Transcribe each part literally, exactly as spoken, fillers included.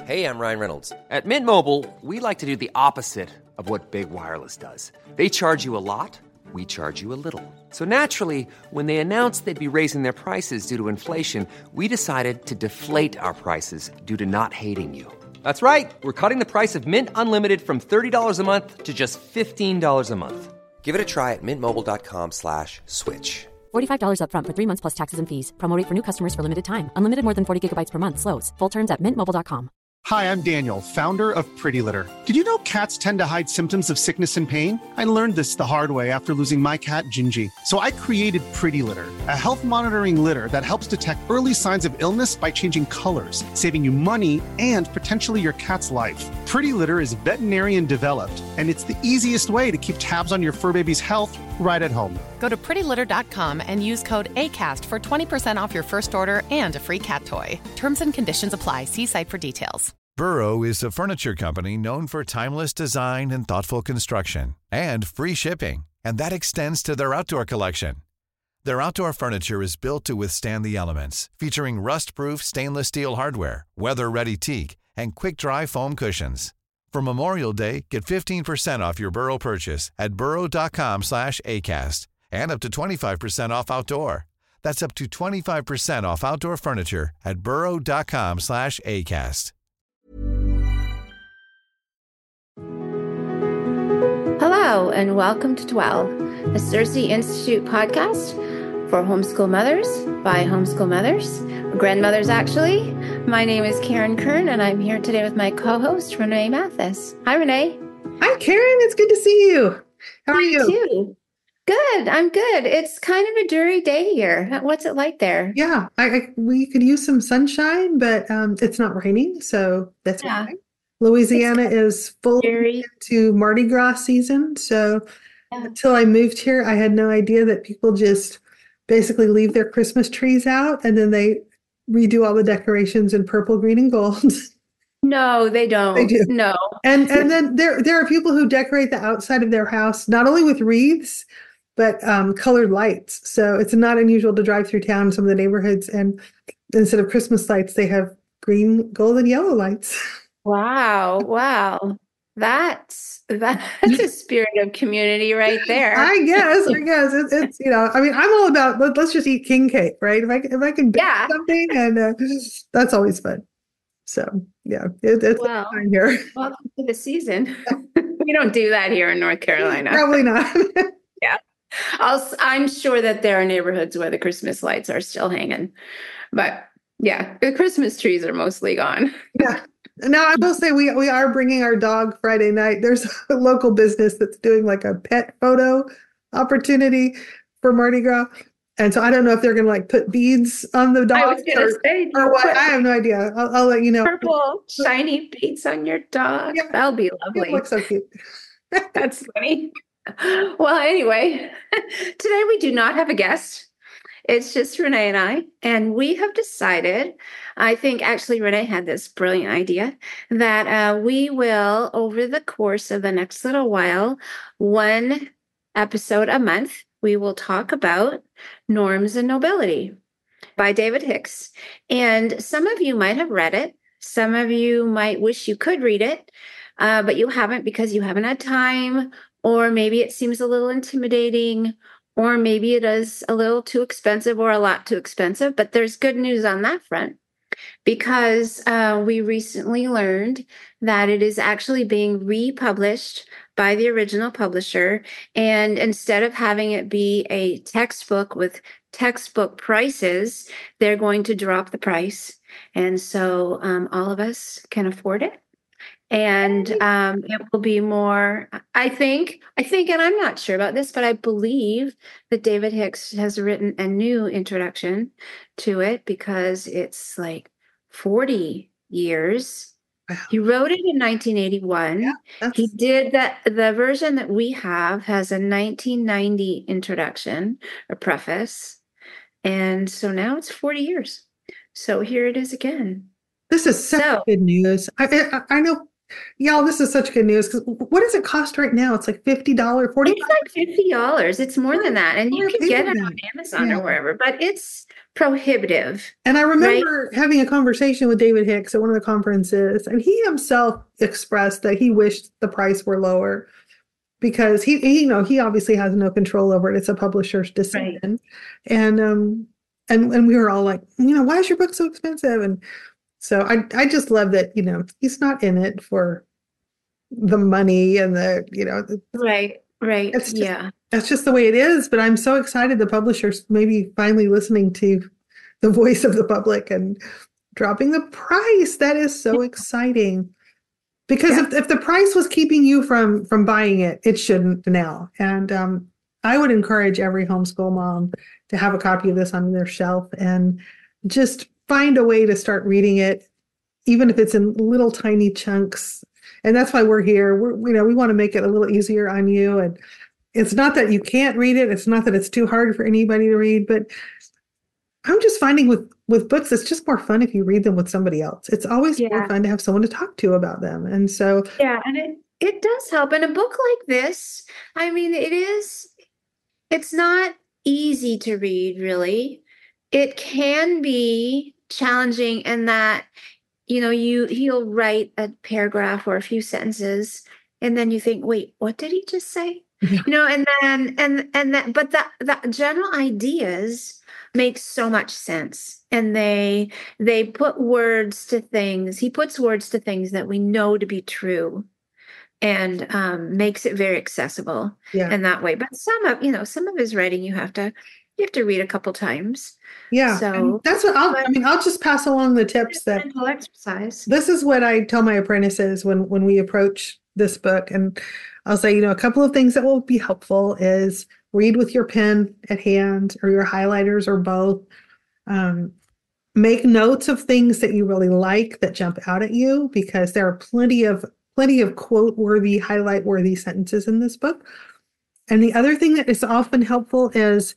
Hey, I'm Ryan Reynolds. At Mint Mobile, we like to do the opposite of what Big Wireless does. They charge you a lot, we charge you a little. So naturally, when they announced they'd be raising their prices due to inflation, we decided to deflate our prices due to not hating you. That's right. We're cutting the price of Mint Unlimited from thirty dollars a month to just fifteen dollars a month. Give it a try at mintmobile.com slash switch. forty-five dollars up front for three months plus taxes and fees. Promo rate for new customers for limited time. Unlimited more than forty gigabytes per month. Slows full terms at mint mobile dot com. Hi, I'm Daniel, founder of Pretty Litter. Did you know cats tend to hide symptoms of sickness and pain? I learned this the hard way after losing my cat, Gingy. So I created Pretty Litter, a health monitoring litter that helps detect early signs of illness by changing colors, saving you money and potentially your cat's life. Pretty Litter is veterinarian developed, and it's the easiest way to keep tabs on your fur baby's health right at home. Go to pretty litter dot com and use code ACAST for twenty percent off your first order and a free cat toy. Terms and conditions apply. See site for details. Burrow is a furniture company known for timeless design and thoughtful construction, and free shipping, and that extends to their outdoor collection. Their outdoor furniture is built to withstand the elements, featuring rust-proof stainless steel hardware, weather-ready teak, and quick-dry foam cushions. For Memorial Day, get fifteen percent off your Burrow purchase at burrow.com slash ACAST and up to twenty-five percent off outdoor. That's up to twenty-five percent off outdoor furniture at burrow.com slash ACAST. Hello, and welcome to Dwell, a Cersei Institute podcast for homeschool mothers by homeschool mothers, grandmothers actually. My name is Karen Kern, and I'm here today with my co-host, Renee Mathis. Hi, Renee. Hi, Karen. It's good to see you. How are you? you? Too. Good. I'm good. It's kind of a dreary day here. What's it like there? Yeah, I, I we could use some sunshine, but um, it's not raining, so that's yeah. fine. Louisiana is full Very... into Mardi Gras season. So yeah. Until I moved here, I had no idea that people just basically leave their Christmas trees out and then they redo all the decorations in purple, green, and gold. No, they don't. They do. No. And and then there there are people who decorate the outside of their house, not only with wreaths, but um, colored lights. So it's not unusual to drive through town in some of the neighborhoods, and instead of Christmas lights, they have green, gold, and yellow lights. Wow. Wow. That's that's a spirit of community right there. I guess. I guess it's, it's you know. I mean, I'm all about let, let's just eat king cake, right? If I if I can bake yeah. something, and uh, that's always fun. So yeah, it, it's well, fine here. Welcome to the season. We don't do that here in North Carolina. Probably not. Yeah, I'll, I'm sure that there are neighborhoods where the Christmas lights are still hanging, but yeah, the Christmas trees are mostly gone. Yeah. Now, I will say we we are bringing our dog Friday night. There's a local business that's doing like a pet photo opportunity for Mardi Gras. And so I don't know if they're going to like put beads on the dog I was or, say, or what. I have no idea. I'll, I'll let you know. Purple shiny beads on your dog. Yeah. That'll be lovely. It looks so cute. That's funny. Well, anyway, today we do not have a guest. It's just Renee and I, and we have decided, I think actually Renee had this brilliant idea, that uh, we will, over the course of the next little while, one episode a month, we will talk about Norms and Nobility by David Hicks. And some of you might have read it. Some of you might wish you could read it, uh, but you haven't because you haven't had time, or maybe it seems a little intimidating, or maybe it is a little too expensive or a lot too expensive. But there's good news on that front, because uh, we recently learned that it is actually being republished by the original publisher. And instead of having it be a textbook with textbook prices, they're going to drop the price. And so um, all of us can afford it. And um, it will be more, I think, I think, and I'm not sure about this, but I believe that David Hicks has written a new introduction to it, because it's like forty years. Wow. He wrote it in nineteen eighty-one. Yeah, he did that. The version that we have has a nineteen ninety introduction, a preface. And so now it's forty years. So here it is again. This is such so, good news. I, I, I know y'all, this is such good news. Because what does it cost right now? It's like fifty dollars, forty It's like fifty dollars. It's more than that. And you Yeah, can get pay it for on that. Amazon Yeah. or wherever, but it's prohibitive. And I remember having a conversation with David Hicks at one of the conferences, and he himself expressed that he wished the price were lower because he, he you know, he obviously has no control over it. It's a publisher's decision. Right. And um and and we were all like, you know, why is your book so expensive? And so I I just love that, you know, he's not in it for the money and the, you know, the, Right, right. it's just, Yeah. that's just the way it is. But I'm so excited the publisher's maybe finally listening to the voice of the public and dropping the price. That is so exciting. Because Yeah. if, if the price was keeping you from from buying it, it shouldn't now. And um, I would encourage every homeschool mom to have a copy of this on their shelf and just find a way to start reading it, even if it's in little tiny chunks. And that's why we're here. We're, you know, we want to make it a little easier on you. And it's not that you can't read it. It's not that it's too hard for anybody to read, but I'm just finding with with books, it's just more fun if you read them with somebody else. It's always more Yeah. fun to have someone to talk to about them. And so, Yeah, and it it does help. In a book like this, I mean, it is, it's not easy to read, really. It can be challenging in that, you know, you he'll write a paragraph or a few sentences, and then you think, wait, what did he just say? Yeah. You know, and then and and that, but that the general ideas make so much sense, and they they put words to things. He puts words to things that we know to be true, and um, makes it very accessible yeah, in that way. But some of, you know, some of his writing you have to you have to read a couple times. yeah. So And that's what I'll, I mean, I'll just pass along the tips it's that mental exercise. this is what I tell my apprentices when when we approach this book. And I'll say, you know, a couple of things that will be helpful is read with your pen at hand or your highlighters or both. Um, make notes of things that you really like that jump out at you, because there are plenty of plenty of quote worthy, highlight worthy sentences in this book. And the other thing that is often helpful is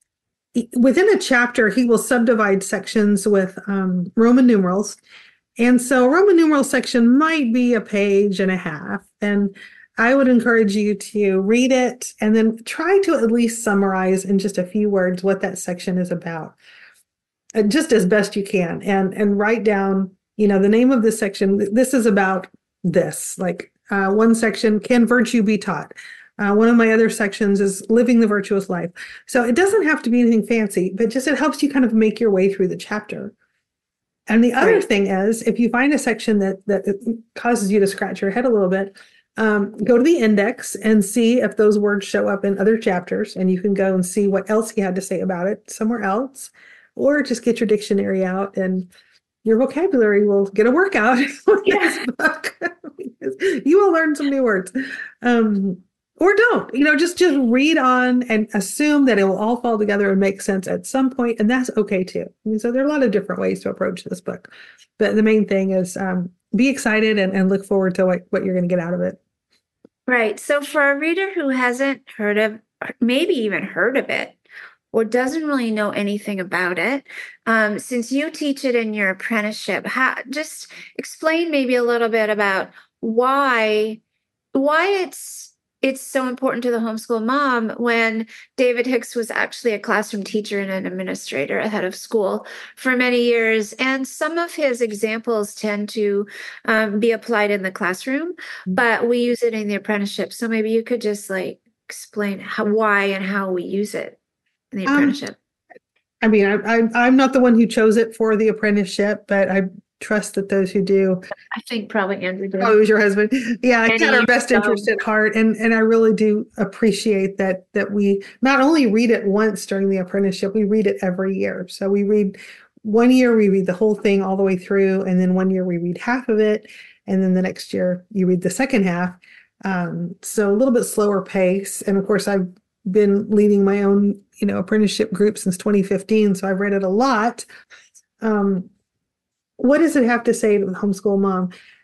within a chapter, he will subdivide sections with um, Roman numerals. And so a Roman numeral section might be a page and a half. And I would encourage you to read it and then try to at least summarize in just a few words what that section is about, uh, just as best you can. And, and write down, you know, the name of this section. This is about this. Like uh, one section, can virtue be taught? Uh, one of my other sections is living the virtuous life. So it doesn't have to be anything fancy, but just it helps you kind of make your way through the chapter. And the other Right. thing is, if you find a section that that causes you to scratch your head a little bit, um, go to the index and see if those words show up in other chapters, and you can go and see what else he had to say about it somewhere else, or just get your dictionary out and your vocabulary will get a workout with this book. You will learn some new words. Um, Or don't, you know, just just read on and assume that it will all fall together and make sense at some point, and that's okay too. I mean, so there are a lot of different ways to approach this book, but the main thing is um, be excited and, and look forward to what, what you're going to get out of it. Right. So for a reader who hasn't heard of, maybe even heard of it, or doesn't really know anything about it, um, since you teach it in your apprenticeship, how, just explain maybe a little bit about why why it's it's so important to the homeschool mom when David Hicks was actually a classroom teacher and an administrator, a head of school for many years. And some of his examples tend to um, be applied in the classroom, but we use it in the apprenticeship. So maybe you could just like explain how, why and how we use it in the Um, apprenticeship. I mean, I, I, I'm not the one who chose it for the apprenticeship, but I trust that those who do. I think probably Andrew did. Oh, it was your husband. Yeah, I And got our he- best interest at heart, and and I really do appreciate that that we not only read it once during the apprenticeship, we read it every year. So we read one year, we read the whole thing all the way through, and then one year we read half of it, and then the next year you read the second half. Um, so a little bit slower pace, and of course I've been leading my own, you know, apprenticeship group since twenty fifteen, so I've read it a lot. Um, what does it have to say to the homeschool mom?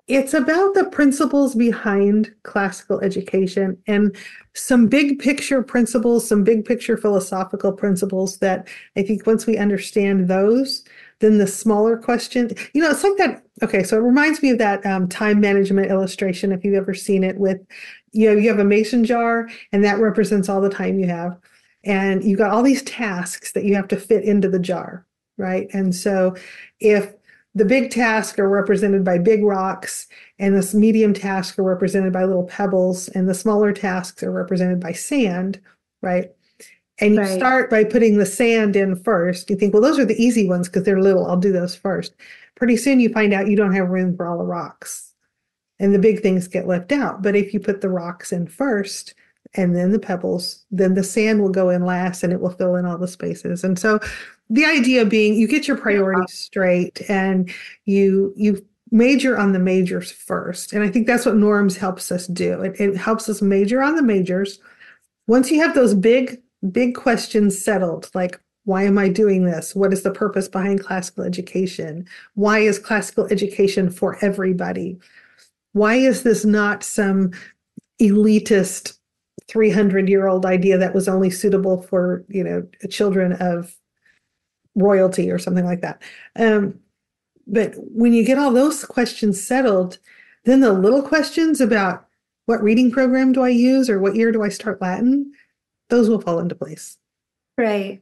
It's about the principles behind classical education and some big picture principles, some big picture philosophical principles that I think once we understand those, then the smaller questions, you know, it's like that. Okay, so it reminds me of that um, time management illustration, if you've ever seen it, with, you know, you have a mason jar and that represents all the time you have. And you've got all these tasks that you have to fit into the jar, right? And so if the big tasks are represented by big rocks, and the medium tasks are represented by little pebbles, and the smaller tasks are represented by sand, right? And you Right. start by putting the sand in first. You think, well, those are the easy ones because they're little. I'll do those first. Pretty soon you find out you don't have room for all the rocks, and the big things get left out. But if you put the rocks in first and then the pebbles, then the sand will go in last and it will fill in all the spaces. And so the idea being you get your priorities straight and you you major on the majors first. And I think that's what norms helps us do. It, it helps us major on the majors. Once you have those big, big questions settled, like, why am I doing this? What is the purpose behind classical education? Why is classical education for everybody? Why is this not some elitist three hundred year old idea that was only suitable for, you know, children of royalty or something like that? Um, but when you get all those questions settled, then the little questions about what reading program do I use or what year do I start Latin, those will fall into place. Right.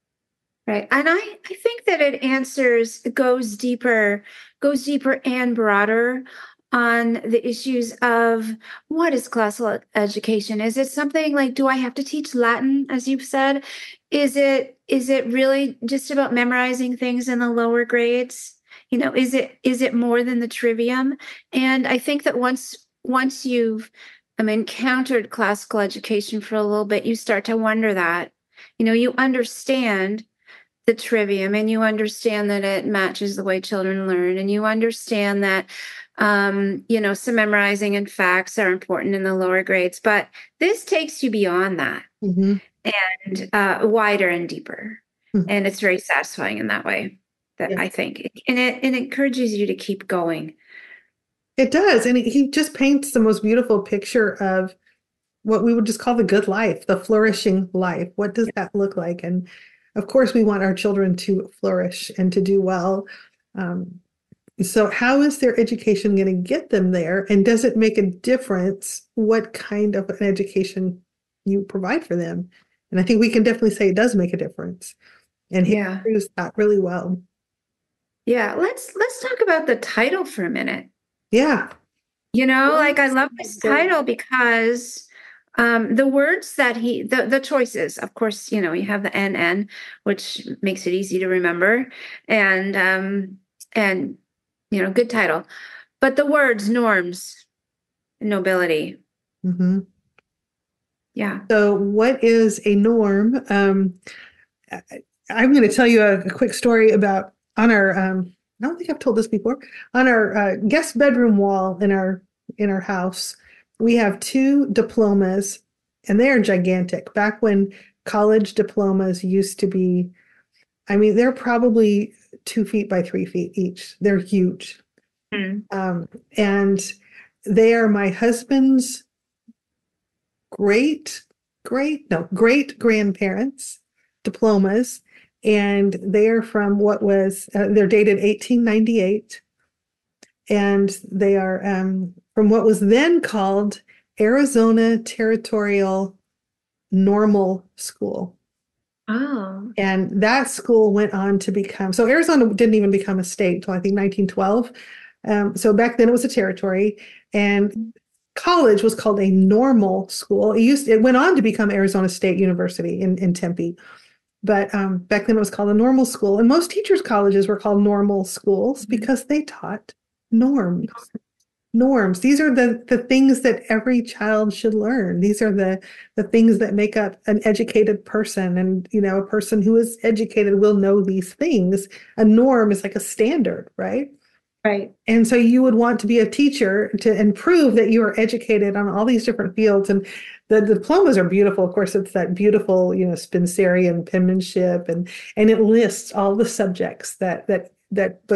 Right. And I, I think that it answers, it goes deeper, goes deeper and broader on the issues of what is classical education? Is it something like, do I have to teach Latin, as you've said? Is it is it really just about memorizing things in the lower grades? You know, is it is it more than the trivium? And I think that once once you've um, encountered classical education for a little bit, you start to wonder that, you know, you understand the trivium and you understand that it matches the way children learn, and you understand that um, you know, some memorizing and facts are important in the lower grades, but this takes you beyond that Mm-hmm. and uh, wider and deeper. Mm-hmm. And it's very satisfying in that way, that Yeah. I think. And it, it encourages you to keep going. It does. And he just paints the most beautiful picture of what we would just call the good life, the flourishing life. What does that look like? And of course, we want our children to flourish and to do well. Um, so how is their education going to get them there? And does it make a difference what kind of an education you provide for them? And I think we can definitely say it does make a difference. And he Yeah. proves that really well. Yeah, let's let's talk about the title for a minute. Yeah. You know, like I love this title because um, the words that he, the, the choices, of course, you know, you have the N N, which makes it easy to remember, and um, and you know, good title. But the words norms, nobility. Mm-hmm. Yeah. So what is a norm? Um, I- I'm going to tell you a, a quick story about on our, um, I don't think I've told this before, on our uh, guest bedroom wall in our in our house, we have two diplomas, and they are gigantic. Back when college diplomas used to be, I mean, they're probably two feet by three feet each. They're huge. Mm. Um, and they are my husband's great, great, no, great grandparents' diplomas. And they are from what was, uh, they're dated eighteen ninety-eight. And they are um, from what was then called Arizona Territorial Normal School. Oh. And that school went on to become, so Arizona didn't even become a state until I think nineteen twelve. Um, so back then it was a territory, and college was called a normal school. It used, it went on to become Arizona State University in, in Tempe. But um, back then it was called a normal school. And most teachers' colleges were called normal schools because they taught norms. Norms. These are the, the things that every child should learn. These are the, the things that make up an educated person. And, you know, a person who is educated will know these things. A norm is like a standard, right? Right. And so you would want to be a teacher to and prove that you are educated on all these different fields. And the, the diplomas are beautiful. Of course, it's that beautiful, you know, Spencerian penmanship, and and it lists all the subjects that that that both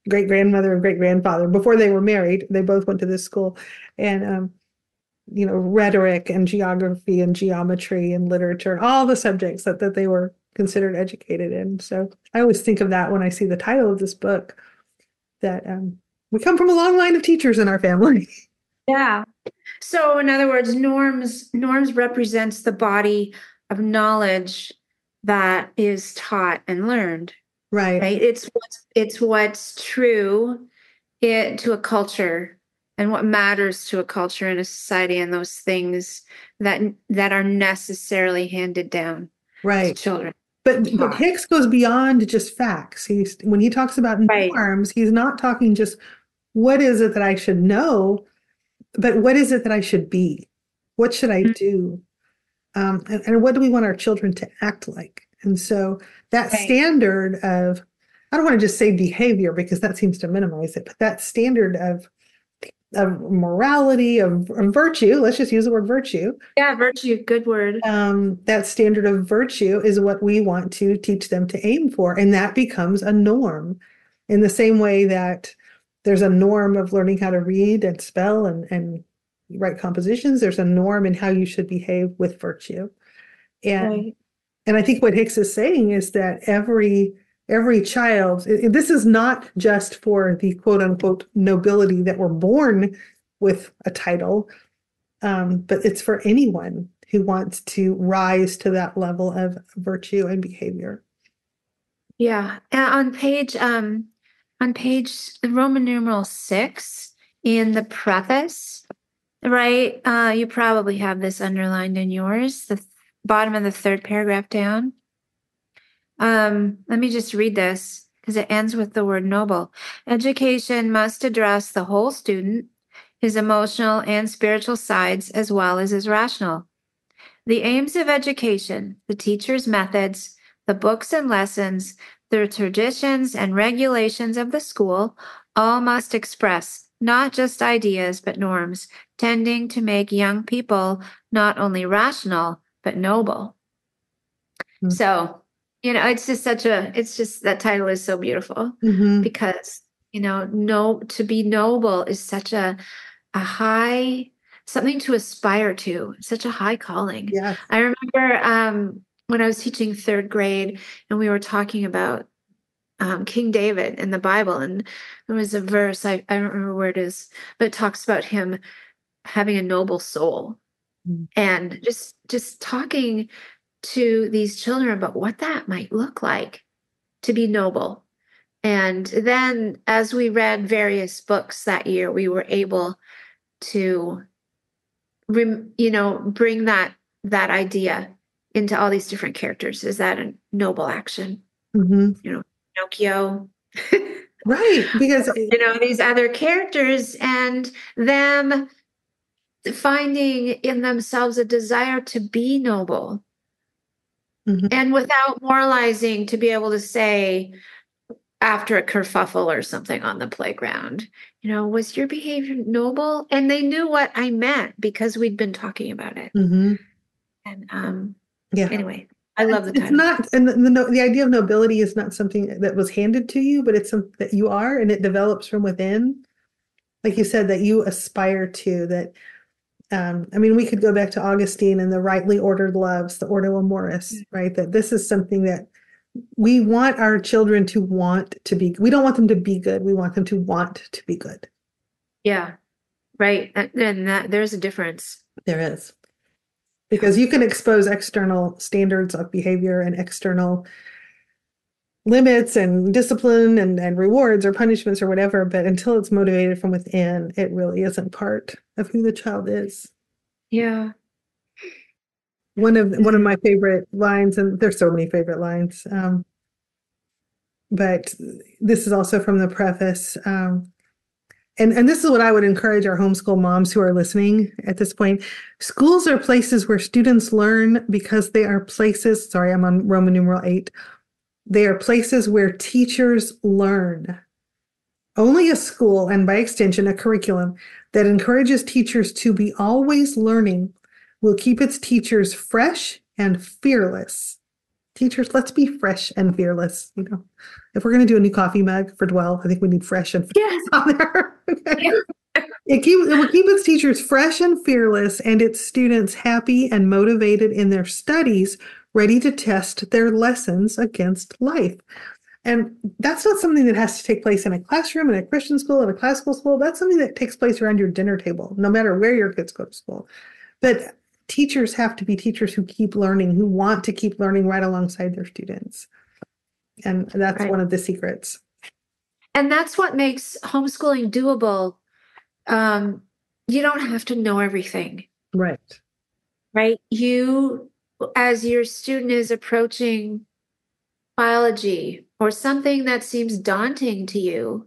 great grandmother and great grandfather before they were married. They both went to this school, and um, you know, rhetoric and geography and geometry and literature, all the subjects that, that they were considered educated in. So I always think of that when I see the title of this book, that um, we come from a long line of teachers in our family. Yeah. So in other words, norms, norms represents the body of knowledge that is taught and learned. Right. Right. It's what's, it's what's true it, to a culture, and what matters to a culture and a society, and those things that that are necessarily handed down right. to children. But, but Hicks goes beyond just facts. He's when he talks about right. norms, he's not talking just what is it that I should know, but what is it that I should be? What should I do? Um, and, and what do we want our children to act like? And so that right. standard of, I don't want to just say behavior because that seems to minimize it, but that standard of of morality, of, of virtue, let's just use the word virtue. Yeah, virtue, good word. Um, that standard of virtue is what we want to teach them to aim for. And that becomes a norm in the same way that there's a norm of learning how to read and spell and, and write compositions. There's a norm in how you should behave with virtue. And, right. and I think what Hicks is saying is that every Every child, this is not just for the quote unquote nobility that were born with a title, um, but it's for anyone who wants to rise to that level of virtue and behavior. Yeah. And on page, um, on page Roman numeral six in the preface, right? Uh, you probably have this underlined in yours, the th- bottom of the third paragraph down. Um, let me just read this because it ends with the word noble. Education must address the whole student, his emotional and spiritual sides, as well as his rational. The aims of education, the teacher's methods, the books and lessons, the traditions and regulations of the school, all must express not just ideas, but norms, tending to make young people not only rational, but noble. Mm-hmm. So, you know, it's just such a, it's just, that title is so beautiful mm-hmm. because, you know, no, to be noble is such a, a high, something to aspire to, such a high calling. Yeah. I remember um, when I was teaching third grade and we were talking about um, King David in the Bible. And there was a verse, I, I don't remember where it is, but it talks about him having a noble soul mm-hmm. and just, just talking to these children about what that might look like to be noble. And then as we read various books that year, we were able to, you know, bring that, that idea into all these different characters. Is that a noble action? Mm-hmm. You know, Pinocchio. Right. Because, you know, these other characters and them finding in themselves a desire to be noble. Mm-hmm. And without moralizing, to be able to say after a kerfuffle or something on the playground, you know, was your behavior noble? And they knew what I meant because we'd been talking about it. Mm-hmm. And um, yeah. Anyway, I love the it's title. not, and the, the the idea of nobility is not something that was handed to you, but it's something that you are, and it develops from within. Like you said, that you aspire to that. Um, I mean, we could go back to Augustine and the rightly ordered loves, the Ordo Amoris, right? That this is something that we want our children to want to be. We don't want them to be good. We want them to want to be good. Yeah, right. And that there's a difference. There is. Because you can expose external standards of behavior and external limits and discipline and, and rewards or punishments or whatever, but until it's motivated from within, it really isn't part of who the child is. Yeah. One of one of my favorite lines, and there's so many favorite lines, um, but this is also from the preface. Um, and, and this is what I would encourage our homeschool moms who are listening at this point. Schools are places where students learn because they are places, sorry, I'm on Roman numeral eight. They are places where teachers learn. Only a school, and by extension, a curriculum that encourages teachers to be always learning will keep its teachers fresh and fearless teachers, let's be fresh and fearless. You know, if we're going to do a new coffee mug for Dwell, I think we need fresh and fearless Yes. on there. Okay. Yeah. It, keep, it will keep its teachers fresh and fearless and its students happy and motivated in their studies, ready to test their lessons against life. And that's not something that has to take place in a classroom, in a Christian school, in a classical school. That's something that takes place around your dinner table, no matter where your kids go to school. But teachers have to be teachers who keep learning, who want to keep learning right alongside their students. And that's Right. one of the secrets. And that's what makes homeschooling doable. Um, you don't have to know everything, Right. right? You, as your student is approaching biology or something that seems daunting to you,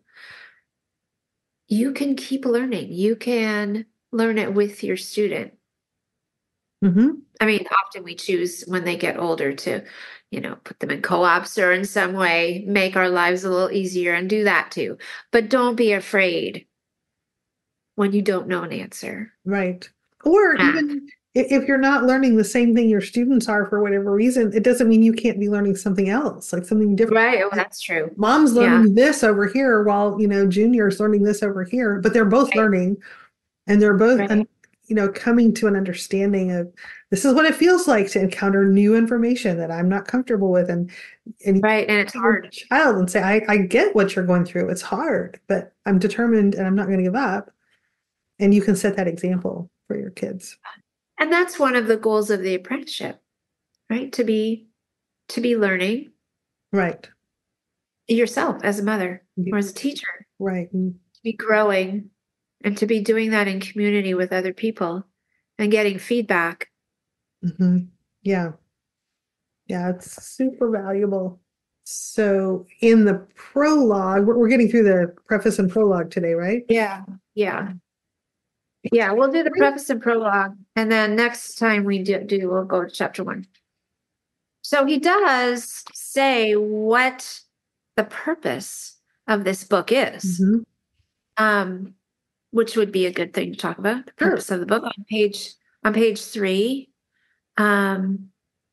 you can keep learning. You can learn it with your student. Mm-hmm. I mean, often we choose when they get older to, you know, put them in co-ops or in some way make our lives a little easier and do that too. But don't be afraid when you don't know an answer. Right. Or Ah. even i- if you're not learning the same thing your students are for whatever reason, it doesn't mean you can't be learning something else, like something different. Right. Oh, that's true. Mom's Yeah. learning this over here while, you know, Junior's learning this over here, but they're both Right. learning and they're both, Right. un- you know, coming to an understanding of this is what it feels like to encounter new information that I'm not comfortable with. And, and Right. And it's you look at hard. a child and say, I, I get what you're going through. It's hard, but I'm determined and I'm not going to give up. And you can set that example for your kids. And that's one of the goals of the apprenticeship, right? To be, to be learning Right. yourself as a mother Yeah. or as a teacher, Right. to be growing and to be doing that in community with other people and getting feedback. Mm-hmm. Yeah. Yeah, it's super valuable. So in the prologue, we're, we're getting through the preface and prologue today, right? Yeah. Yeah. Yeah. We'll do the preface and prologue. And then next time we do, do we'll go to chapter one. So he does say what the purpose of this book is. Mhm. Um, which would be a good thing to talk about. The Sure. purpose of the book on page on page three, um,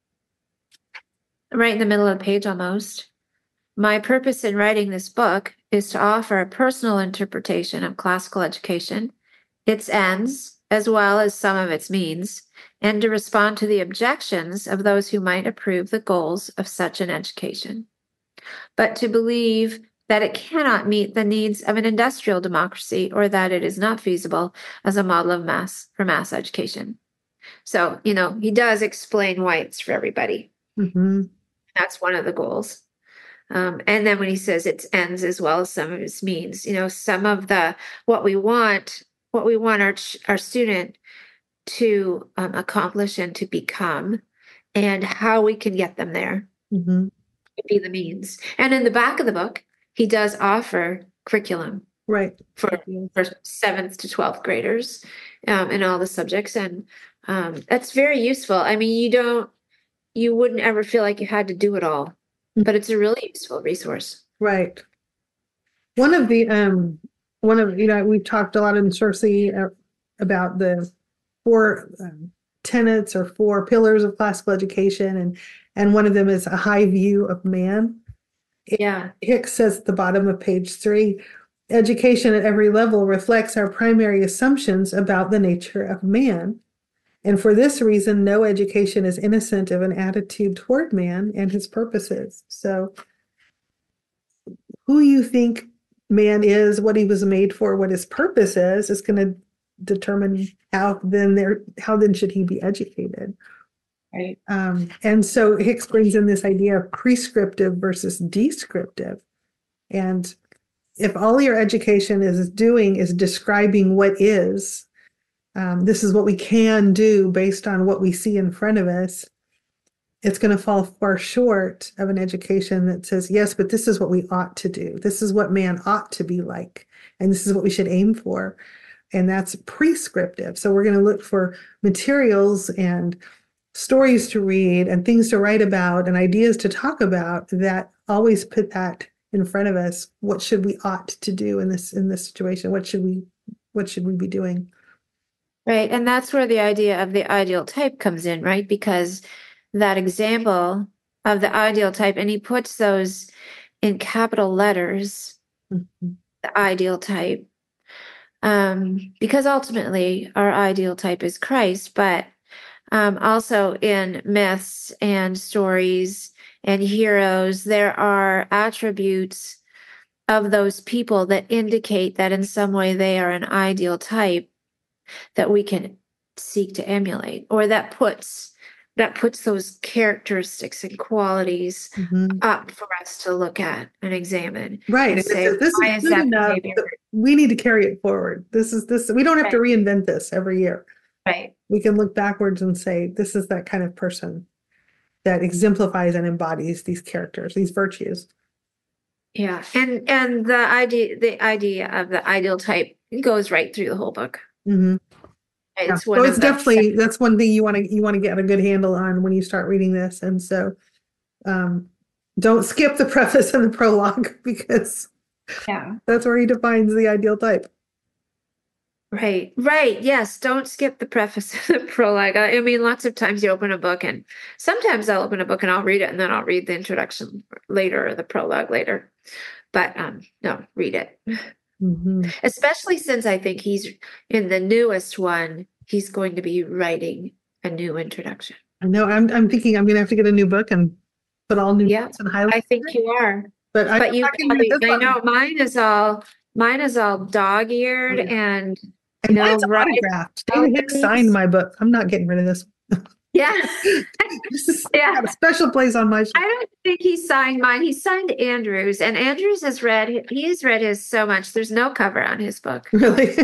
right in the middle of the page almost. My purpose in writing this book is to offer a personal interpretation of classical education, its ends, as well as some of its means, and to respond to the objections of those who might approve the goals of such an education. But to believe that it cannot meet the needs of an industrial democracy or that it is not feasible as a model of mass for mass education. So, you know, he does explain why it's for everybody. Mhm. That's one of the goals. Um, and then when he says its ends as well as some of its means, you know, some of the what we want, what we want our ch- our student to um, accomplish and to become, and how we can get them there Mhm. would be the means. And in the back of the book, he does offer curriculum Right. for, for seventh to twelfth graders um, in all the subjects, and um, that's very useful. I mean, you don't, you wouldn't ever feel like you had to do it all, but it's a really useful resource. Right. One of the um one of you know we've talked a lot in Cersei uh, about the four um, tenets or four pillars of classical education, and and one of them is a high view of man. Yeah. Hicks says at the bottom of page three, education at every level reflects our primary assumptions about the nature of man. And for this reason, no education is innocent of an attitude toward man and his purposes. So who you think man is, what he was made for, what his purpose is, is going to determine how then there, how then should he be educated. Right. Um, and so Hicks brings in this idea of prescriptive versus descriptive. And if all your education is doing is describing what is, um, this is what we can do based on what we see in front of us, it's going to fall far short of an education that says, yes, but this is what we ought to do. This is what man ought to be like. And this is what we should aim for. And that's prescriptive. So we're going to look for materials and stories to read and things to write about and ideas to talk about that always put that in front of us. What should we ought to do in this in this situation? What should we what should we be doing? Right. And that's where the idea of the ideal type comes in, right? Because that example of the ideal type, and he puts those in capital letters, mm-hmm. the ideal type, um, because ultimately our ideal type is Christ, but um, also in myths and stories and heroes, there are attributes of those people that indicate that in some way they are an ideal type that we can seek to emulate, or that puts that puts those characteristics and qualities mm-hmm. up for us to look at and examine. Right. And say, this why is is that enough. We need to carry it forward. This is this. We don't have right. to reinvent this every year. Right. We can look backwards and say, this is that kind of person that exemplifies and embodies these characters, these virtues. Yeah. And and the idea the idea of the ideal type goes right through the whole book. Mm-hmm. It's yeah. So it's definitely the, that's one thing you want to you want to get a good handle on when you start reading this, and so um, don't skip the preface and the prologue, because yeah, that's where he defines the ideal type. Right, right, yes. Don't skip the preface and the prologue. I mean, lots of times you open a book, and sometimes I'll open a book and I'll read it, and then I'll read the introduction later or the prologue later. But um, no, read it. Mm-hmm. Especially since I think he's in the newest one, he's going to be writing a new introduction. I know. I'm I'm thinking I'm going to have to get a new book and put all new yeah, notes and highlights. I think you are. But, I, but you, I, I know mine is all mine is all dog-eared oh, yeah. and and mine's right, autographed. David Hicks signed my book. I'm not getting rid of this. Yeah. yeah. Got a special place on my shelf. I don't think he signed mine. He signed Andrews, and Andrews has read, he has read his so much. There's no cover on his book. Really?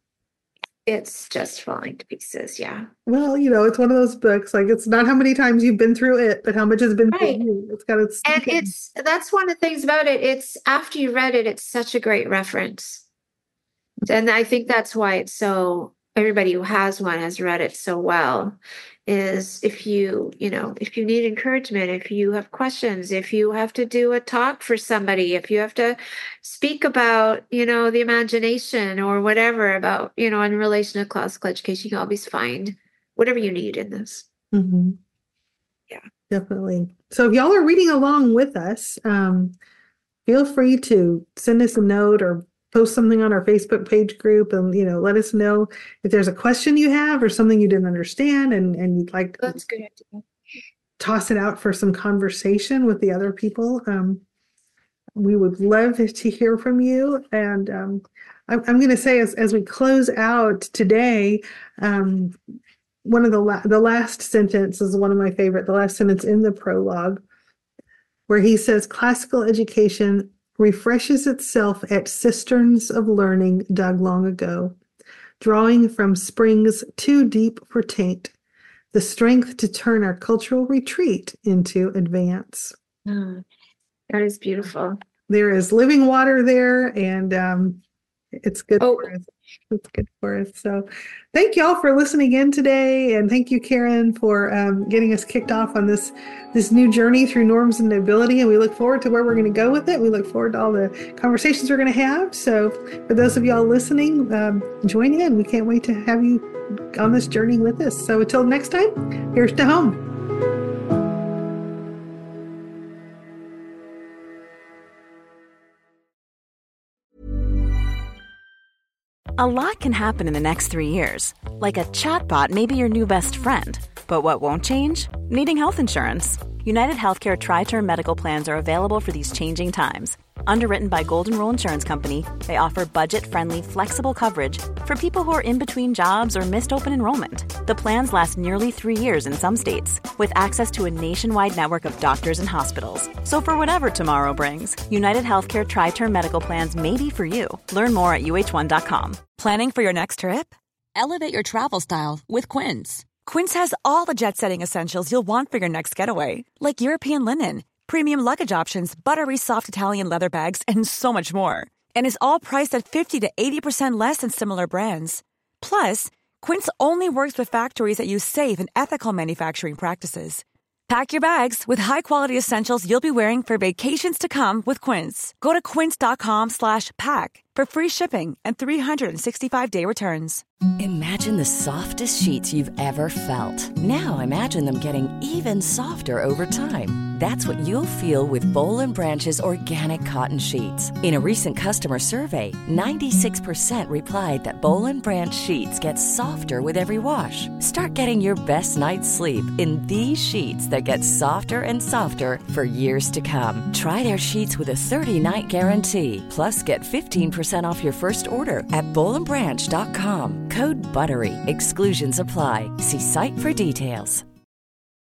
It's just falling to pieces. Yeah. Well, you know, it's one of those books. Like, it's not how many times you've been through it, but how much has been right. through you. It's got its. And it's, that's one of the things about it. It's after you read it, it's such a great reference. And I think that's why it's so, everybody who has one has read it so well. Is if you, you know, if you need encouragement, if you have questions, if you have to do a talk for somebody, if you have to speak about, you know, the imagination or whatever about, you know, in relation to classical education, you can always find whatever you need in this. Mm-hmm. Yeah, definitely. So if y'all are reading along with us, um, feel free to send us a note or post something on our Facebook page group, and, you know, let us know if there's a question you have or something you didn't understand, and, and you'd like to That's good idea. toss it out for some conversation with the other people. Um, we would love to hear from you. And um, I'm, I'm going to say, as, as we close out today, um, one of the, la- the last sentence is one of my favorite, the last sentence in the prologue, where he says, classical education refreshes itself at cisterns of learning dug long ago, drawing from springs too deep for taint, the strength to turn our cultural retreat into advance. Oh, that is beautiful. There is living water there, and um, it's good oh. for us. It's good for us. So thank you all for listening in today. And thank you, Karen, for um, getting us kicked off on this, this new journey through norms and nobility. And we look forward to where we're going to go with it. We look forward to all the conversations we're going to have. So for those of y'all listening, um, join in. We can't wait to have you on this journey with us. So until next time, here's to home. A lot can happen in the next three years. Like a chatbot may be your new best friend. But what won't change? Needing health insurance. United Healthcare Tri-Term Medical Plans are available for these changing times. Underwritten by Golden Rule Insurance Company, they offer budget-friendly, flexible coverage for people who are in between jobs or missed open enrollment. The plans last nearly three years in some states, with access to a nationwide network of doctors and hospitals. So for whatever tomorrow brings, United Healthcare Tri-Term Medical Plans may be for you. Learn more at U H one dot com. Planning for your next trip? Elevate your travel style with Quince. Quince has all the jet-setting essentials you'll want for your next getaway, like European linen, premium luggage options, buttery soft Italian leather bags, and so much more. And is all priced at fifty to eighty percent less than similar brands. Plus, Quince only works with factories that use safe and ethical manufacturing practices. Pack your bags with high-quality essentials you'll be wearing for vacations to come with Quince. Go to quince.com slash pack for free shipping and three sixty-five day returns. Imagine the softest sheets you've ever felt. Now imagine them getting even softer over time. That's what you'll feel with Boll and Branch's organic cotton sheets. In a recent customer survey, ninety-six percent replied that Boll and Branch sheets get softer with every wash. Start getting your best night's sleep in these sheets that get softer and softer for years to come. Try their sheets with a thirty-night guarantee. Plus, get fifteen percent off your first order at boll and branch dot com. Code BUTTERY. Exclusions apply. See site for details.